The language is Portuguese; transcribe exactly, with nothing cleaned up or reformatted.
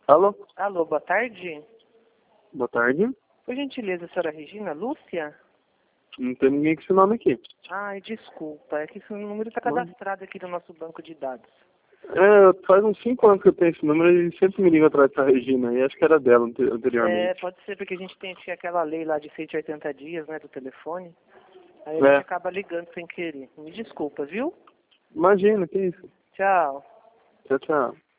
Alô? Alô, boa tarde. Boa tarde. Por gentileza, a senhora Regina Lúcia? Não tem ninguém com esse nome aqui. Ai, desculpa, é que esse número está Não. cadastrado aqui no nosso banco de dados. É, faz uns cinco anos que eu tenho esse número e ele sempre me liga atrás dessa Regina. E acho que era dela ante- É, anteriormente. pode ser porque a gente tem aqui aquela lei lá de cento e oitenta dias, né, do telefone. Aí a gente É. acaba ligando sem querer. Me desculpa, viu? Imagina, que isso. Tchau. Tchau, tchau.